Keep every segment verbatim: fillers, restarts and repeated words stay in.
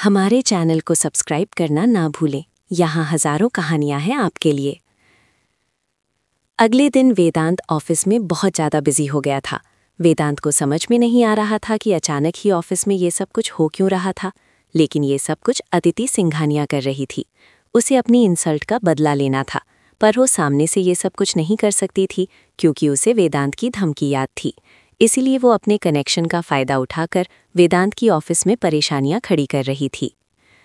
हमारे चैनल को सब्सक्राइब करना ना भूलें। यहाँ हजारों कहानियां हैं आपके लिए। अगले दिन वेदांत ऑफिस में बहुत ज़्यादा बिजी हो गया था। वेदांत को समझ में नहीं आ रहा था कि अचानक ही ऑफिस में ये सब कुछ हो क्यों रहा था, लेकिन ये सब कुछ अदिति सिंघानिया कर रही थी। उसे अपनी इंसल्ट का बदला लेना था, पर वो सामने से ये सब कुछ नहीं कर सकती थी क्योंकि उसे वेदांत की धमकी याद थी। इसीलिए वो अपने कनेक्शन का फ़ायदा उठाकर वेदांत की ऑफिस में परेशानियां खड़ी कर रही थी।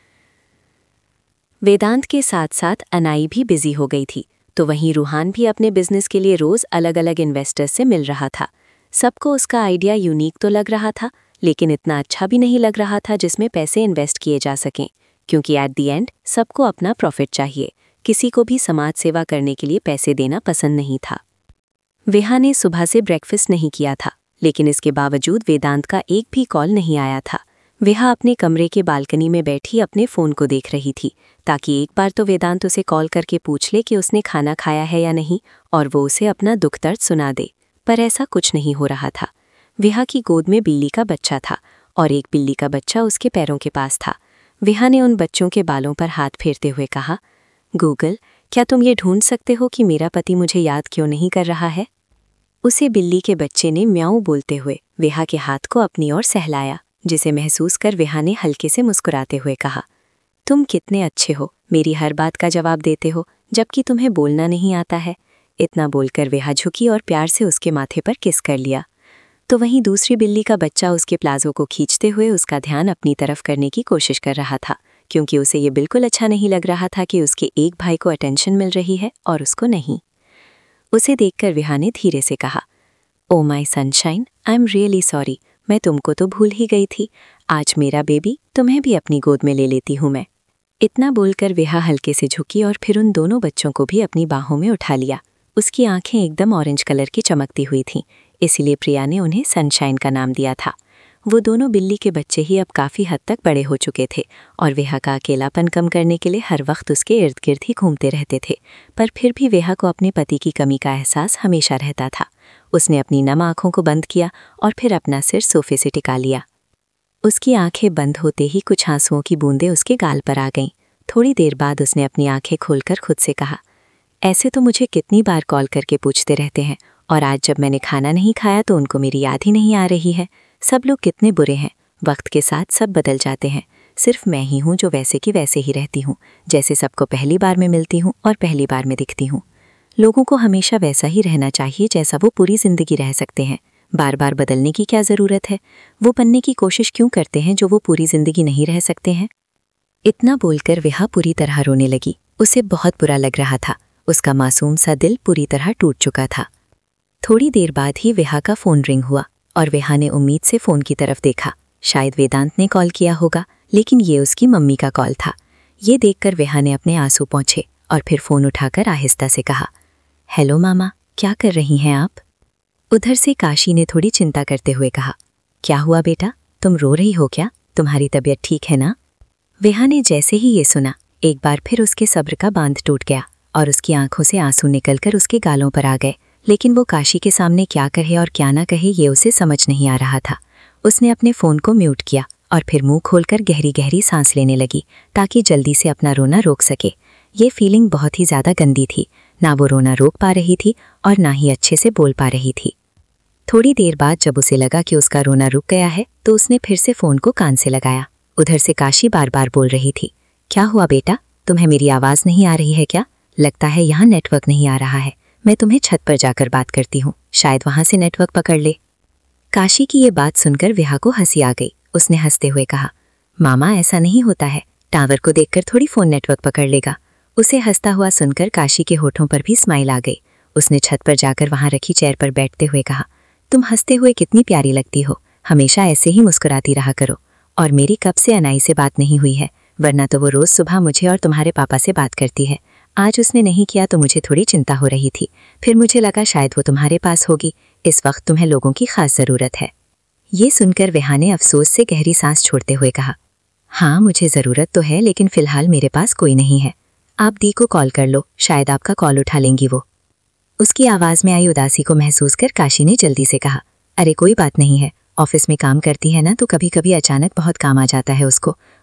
वेदांत के साथ साथ अनाई भी बिजी हो गई थी, तो वहीं रूहान भी अपने बिजनेस के लिए रोज़ अलग अलग इन्वेस्टर्स से मिल रहा था। सबको उसका आइडिया यूनिक तो लग रहा था, लेकिन इतना अच्छा भी नहीं लग रहा था जिसमें पैसे इन्वेस्ट किए जा सकें, क्योंकि एट दी एंड सबको अपना प्रॉफिट चाहिए। किसी को भी समाज सेवा करने के लिए पैसे देना पसंद नहीं था। वेहा ने सुबह से ब्रेकफास्ट नहीं किया था, लेकिन इसके बावजूद वेदांत का एक भी कॉल नहीं आया था। वेहा अपने कमरे के बालकनी में बैठी अपने फ़ोन को देख रही थी, ताकि एक बार तो वेदांत उसे कॉल करके पूछ ले कि उसने खाना खाया है या नहीं और वो उसे अपना दुख दर्द सुना दे। पर ऐसा कुछ नहीं हो रहा था। वेहा की गोद में बिल्ली का बच्चा था और एक बिल्ली का बच्चा उसके पैरों के पास था। वेहा ने उन बच्चों के बालों पर हाथ फेरते हुए कहा, गूगल, क्या तुम ये ढूंढ सकते हो कि मेरा पति मुझे याद क्यों नहीं कर रहा है? उसे बिल्ली के बच्चे ने म्याऊं बोलते हुए वेहा के हाथ को अपनी ओर सहलाया, जिसे महसूस कर वेहा ने हल्के से मुस्कुराते हुए कहा, तुम कितने अच्छे हो, मेरी हर बात का जवाब देते हो जबकि तुम्हें बोलना नहीं आता है। इतना बोलकर वेहा झुकी और प्यार से उसके माथे पर किस कर लिया। तो वहीं दूसरी बिल्ली का बच्चा उसके प्लाजो को खींचते हुए उसका ध्यान अपनी तरफ करने की कोशिश कर रहा था, क्योंकि उसे ये बिल्कुल अच्छा नहीं लग रहा था कि उसके एक भाई को अटेंशन मिल रही है और उसको नहीं। उसे देखकर वेहा ने धीरे से कहा, oh my sunshine, I am really sorry, मैं तुमको तो भूल ही गई थी। आज मेरा बेबी, तुम्हें भी अपनी गोद में ले लेती हूँ मैं। इतना बोलकर वेहा हल्के से झुकी और फिर उन दोनों बच्चों को भी अपनी बाहों में उठा लिया। उसकी आंखें एकदम ऑरेंज कलर की चमकती हुई थीं, इसीलिए प्रिया ने उन्हें सनशाइन का नाम दिया था। वो दोनों बिल्ली के बच्चे ही अब काफ़ी हद तक बड़े हो चुके थे और वेहा का अकेलापन कम करने के लिए हर वक्त उसके इर्द गिर्द ही घूमते रहते थे। पर फिर भी वेहा को अपने पति की कमी का एहसास हमेशा रहता था। उसने अपनी नम आँखों को बंद किया और फिर अपना सिर सोफे से टिका लिया। उसकी आंखें बंद होते ही कुछ आंसुओं की बूंदें उसके गाल पर आ गईं। थोड़ी देर बाद उसने अपनी आंखें खोलकर खुद से कहा, ऐसे तो मुझे कितनी बार कॉल करके पूछते रहते हैं, और आज जब मैंने खाना नहीं खाया तो उनको मेरी याद ही नहीं आ रही है। सब लोग कितने बुरे हैं, वक्त के साथ सब बदल जाते हैं। सिर्फ मैं ही हूँ जो वैसे की वैसे ही रहती हूँ, जैसे सबको पहली बार में मिलती हूँ और पहली बार में दिखती हूँ। लोगों को हमेशा वैसा ही रहना चाहिए जैसा वो पूरी जिंदगी रह सकते हैं। बार बार बदलने की क्या ज़रूरत है? वो बनने की कोशिश क्यों करते हैं जो वो पूरी जिंदगी नहीं रह सकते हैं? इतना बोलकर वेहा पूरी तरह रोने लगी। उसे बहुत बुरा लग रहा था। उसका मासूम सा दिल पूरी तरह टूट चुका था। थोड़ी देर बाद ही वेहा का फ़ोन रिंग हुआ और वेहा ने उम्मीद से फ़ोन की तरफ देखा। शायद वेदांत ने कॉल किया होगा, लेकिन ये उसकी मम्मी का कॉल था। ये देखकर वेहा ने अपने आंसू पोंछे और फिर फ़ोन उठाकर आहिस्ता से कहा, हेलो मामा, क्या कर रही हैं आप? उधर से काशी ने थोड़ी चिंता करते हुए कहा, क्या हुआ बेटा, तुम रो रही हो क्या? तुम्हारी तबीयत ठीक है ना? वेहा ने जैसे ही ये सुना, एक बार फिर उसके सब्र का बांध टूट गया और उसकी आंखों से आंसू निकलकर उसके गालों पर आ गए। लेकिन वो काशी के सामने क्या कहे और क्या ना कहे ये उसे समझ नहीं आ रहा था। उसने अपने फ़ोन को म्यूट किया और फिर मुंह खोलकर गहरी गहरी सांस लेने लगी ताकि जल्दी से अपना रोना रोक सके। ये फीलिंग बहुत ही ज़्यादा गंदी थी। ना वो रोना रोक पा रही थी और ना ही अच्छे से बोल पा रही थी। थोड़ी देर बाद जब उसे लगा कि उसका रोना रुक गया है तो उसने फिर से फ़ोन को कान से लगाया। उधर से काशी बार बार बोल रही थी, क्या हुआ बेटा, तुम्हें मेरी आवाज़ नहीं आ रही है क्या? लगता है यहाँ नेटवर्क नहीं आ रहा है। मैं तुम्हें छत पर जाकर बात करती हूँ, शायद वहाँ से नेटवर्क पकड़ ले। काशी की ये बात सुनकर वेहा को हंसी आ गई। उसने हंसते हुए कहा, मामा ऐसा नहीं होता है, टावर को देखकर थोड़ी फ़ोन नेटवर्क पकड़ लेगा। उसे हंसता हुआ सुनकर काशी के होठों पर भी स्माइल आ गई। उसने छत पर जाकर वहाँ रखी चेयर पर बैठते हुए कहा, तुम हंसते हुए कितनी प्यारी लगती हो, हमेशा ऐसे ही मुस्कुराती रहा करो। और मेरी कब से अनाई से बात नहीं हुई है, वरना तो वो रोज़ सुबह मुझे और तुम्हारे पापा से बात करती है। आज उसने नहीं किया तो मुझे थोड़ी चिंता हो रही थी, फिर मुझे लगा शायद वो तुम्हारे पास होगी। इस वक्त तुम्हें लोगों की खास ज़रूरत है। ये सुनकर वेहा ने अफसोस से गहरी सांस छोड़ते हुए कहा, हाँ मुझे ज़रूरत तो है, लेकिन फ़िलहाल मेरे पास कोई नहीं है। आप दी को कॉल कर लो, शायद आपका कॉल उठा लेंगी वो। उसकी आवाज़ में आई उदासी को महसूस कर काशी ने जल्दी से कहा, अरे कोई बात नहीं है, ऑफिस में काम करती है ना, तो कभी कभी अचानक बहुत काम आ जाता है उसको।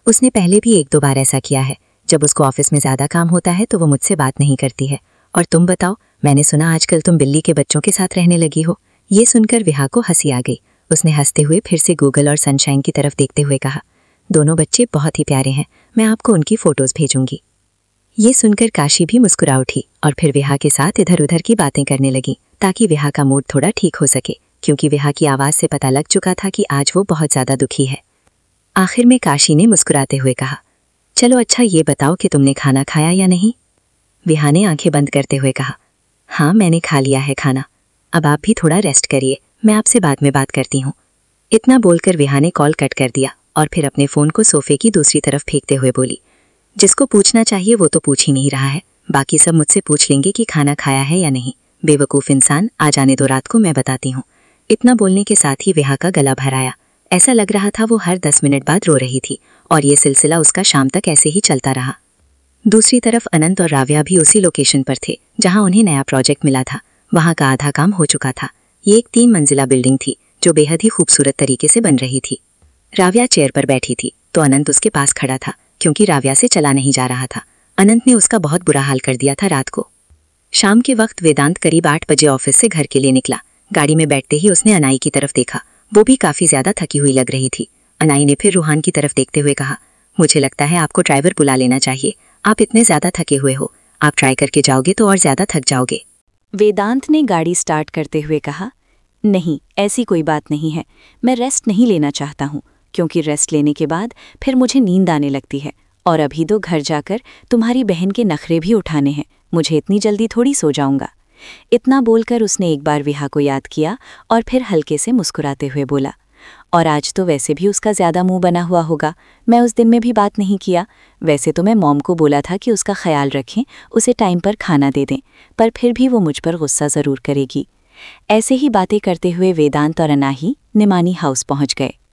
उसने पहले भी एक दो बार ऐसा किया है। जब उसको ऑफिस में ज़्यादा काम होता है तो वो मुझसे बात नहीं करती है। और तुम बताओ, मैंने सुना आजकल तुम बिल्ली के बच्चों के साथ रहने लगी हो। ये सुनकर विहा को हंसी आ गई। उसने हंसते हुए फिर से गूगल और सनशाइन की तरफ देखते हुए कहा, दोनों बच्चे बहुत ही प्यारे हैं, मैं आपको उनकी फ़ोटोज़ भेजूंगी। ये सुनकर काशी भी मुस्कुरा उठी और फिर विहा के साथ इधर उधर की बातें करने लगी ताकि विहा का मूड थोड़ा ठीक हो सके, क्योंकि विहा की आवाज़ से पता लग चुका था कि आज वो बहुत ज़्यादा दुखी है। आखिर में काशी ने मुस्कुराते हुए कहा, चलो अच्छा ये बताओ कि तुमने खाना खाया या नहीं। विहा ने आंखें बंद करते हुए कहा, हाँ मैंने खा लिया है खाना, अब आप भी थोड़ा रेस्ट करिए, मैं आपसे बाद में बात करती हूँ। इतना बोलकर विहा ने कॉल कट कर दिया और फिर अपने फ़ोन को सोफे की दूसरी तरफ फेंकते हुए बोली, जिसको पूछना चाहिए वो तो पूछ ही नहीं रहा है, बाकी सब मुझसे पूछ लेंगे कि खाना खाया है या नहीं। बेवकूफ़ इंसान, आ जाने दो रात को, मैं बताती हूँ। इतना बोलने के साथ ही विहा का गला भर आया। ऐसा लग रहा था वो हर दस मिनट बाद रो रही थी और ये सिलसिला उसका शाम तक ऐसे ही चलता रहा। दूसरी तरफ अनंत और राव्या भी उसी लोकेशन पर थे जहाँ उन्हें नया प्रोजेक्ट मिला था। वहाँ का आधा काम हो चुका था। ये एक तीन मंजिला बिल्डिंग थी जो बेहद ही खूबसूरत तरीके से बन रही थी। राव्या चेयर पर बैठी थी तो अनंत उसके पास खड़ा था, क्योंकि राव्या से चला नहीं जा रहा था। अनंत ने उसका बहुत बुरा हाल कर दिया था रात को। शाम के वक्त वेदांत करीब आठ बजे ऑफिस से घर के लिए निकला। गाड़ी में बैठते ही उसने अनाई की तरफ देखा। वो भी काफ़ी ज़्यादा थकी हुई लग रही थी। अनाई ने फिर रूहान की तरफ देखते हुए कहा, मुझे लगता है आपको ड्राइवर बुला लेना चाहिए, आप इतने ज़्यादा थके हुए हो, आप ट्राई करके जाओगे तो और ज़्यादा थक जाओगे। वेदांत ने गाड़ी स्टार्ट करते हुए कहा, नहीं ऐसी कोई बात नहीं है, मैं रेस्ट नहीं लेना चाहता हूँ, क्योंकि रेस्ट लेने के बाद फिर मुझे नींद आने लगती है और अभी तो घर जाकर तुम्हारी बहन के नखरे भी उठाने हैं, मुझे इतनी जल्दी थोड़ी सो जाऊंगा। इतना बोलकर उसने एक बार विहा को याद किया और फिर हल्के से मुस्कुराते हुए बोला, और आज तो वैसे भी उसका ज़्यादा मुंह बना हुआ होगा, मैं उस दिन में भी बात नहीं किया। वैसे तो मैं मॉम को बोला था कि उसका ख्याल रखें, उसे टाइम पर खाना दे दें, पर फिर भी वो मुझ पर गुस्सा ज़रूर करेगी। ऐसे ही बातें करते हुए वेदांत और अनाही निमानी हाउस पहुंच गए।